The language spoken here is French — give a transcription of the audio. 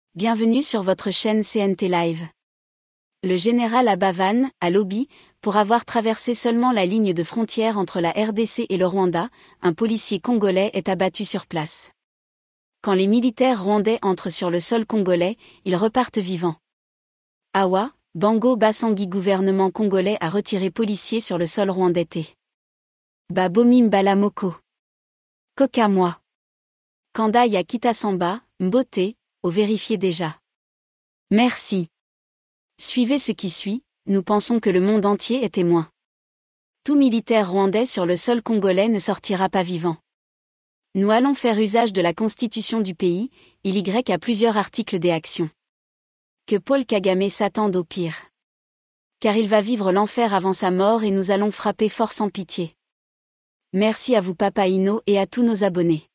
Bienvenue sur votre chaîne CNT Live. Le général Abavan, à Lobi, pour avoir traversé seulement la ligne de frontière entre la RDC et le Rwanda, un policier congolais est abattu sur place. Quand les militaires rwandais entrent sur le sol congolais, ils repartent vivants. Awa, Bango Basangi gouvernement congolais a retiré policier sur le sol rwandais. Babomi Mbalamoko. Kokamwa. Kanda ya Kitasamba, Mbote, au vérifier déjà. Merci. Suivez ce qui suit, nous pensons que le monde entier est témoin. Tout militaire rwandais sur le sol congolais ne sortira pas vivant. Nous allons faire usage de la constitution du pays, il y a plusieurs articles des actions. Que Paul Kagame s'attende au pire. Car il va vivre l'enfer avant sa mort et nous allons frapper fort sans pitié. Merci à vous Papa Ino et à tous nos abonnés.